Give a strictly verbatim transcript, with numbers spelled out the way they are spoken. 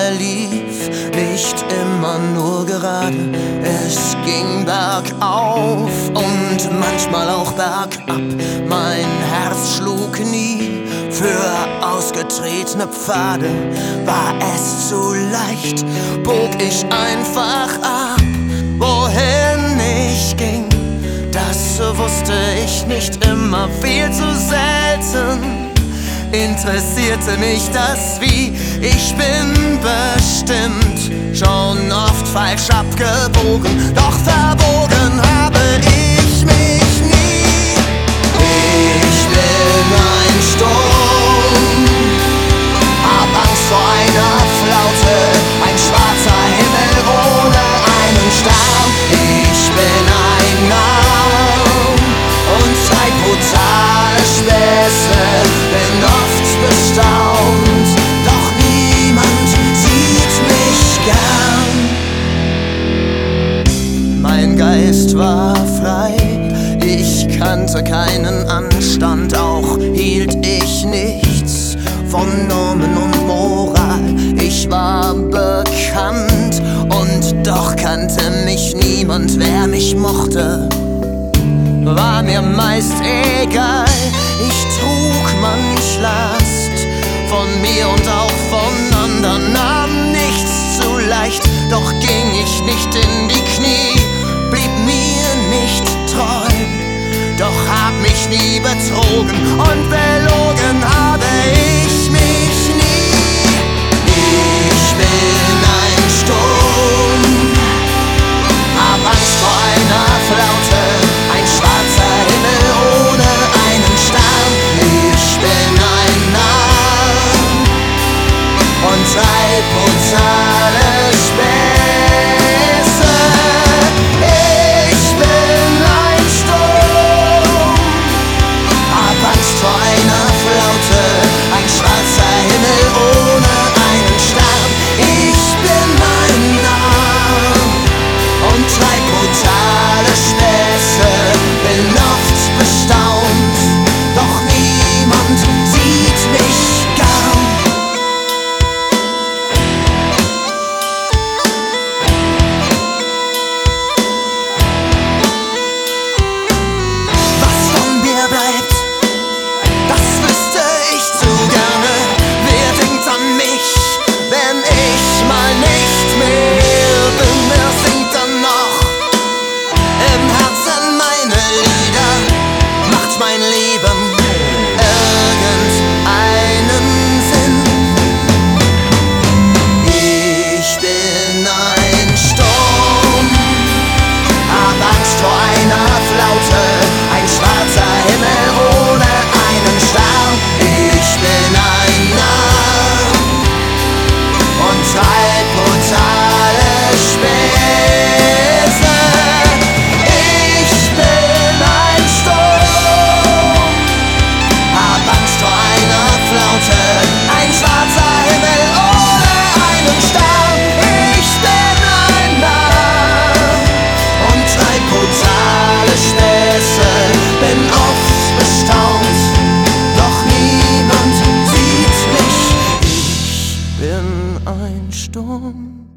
verlief nicht immer nur gerade. Es ging bergauf und manchmal auch bergab. Mein Herz schlug nie für ausgetretene Pfade. War es zu leicht, bog ich einfach ab. Wohin ich ging, das wusste ich nicht, immer viel zu selten. Interessierte mich das Wie, ich bin bestimmt schon oft falsch abgebogen, doch verbogen habe ich mich nie. Ich bin ein Sturm, hab Angst vor einer Flaute, ein schwarzer Himmel ohne einen Stern. Ich bin ein Narr und treib brutale Späße, bin oft bestaunt, doch niemand sieht mich gern. Mein Geist war frei, ich kannte keinen Anstand, auch hielt ich nichts von Normen und Moral. Ich war bekannt und doch kannte mich niemand, wer mich mochte, war mir meist egal. Ich trug manch Last von mir und auch von anderen, nahm nichts zu leicht, doch ging ich nicht in die Knie, blieb mir nicht treu, doch hab mich nie betrogen und belogen habe ich mich nie. Ich bin ein Sturm, hab Angst vor einer Flaute, ein schwarzer Himmel ohne einen Stern. Ich bin ein Narr und treib brutale Späße. Ich bin ein Sturm, hab Angst vor einer Flaute, ein schwarzer Himmel ohne einen Stern. Ich bin ein Narr und treib brutale Späße, bin oft bestaunt, doch niemand sieht mich gern. Was von mir bleibt, das wüsste ich zu gerne. Wer denkt an mich, wenn ich mal nicht mehr bin? Wer singt dann noch im Herzen meine Lieder? Macht mein Leben irgendeinen Sinn? Ich bin ein Sturm, hab Angst vor einer Flaute, ein schwarzer Himmel ohne einen Stern. Ich bin ein Narr und treib brutale Späße. Ich bin ein Sturm, hab Angst vor einer Flaute, ein schwarzer Himmel ohne einen Stern. Ich bin ein Narr und treib brutale Späße, bin oft bestaunt, doch niemand sieht mich. Ich bin ein Sturm.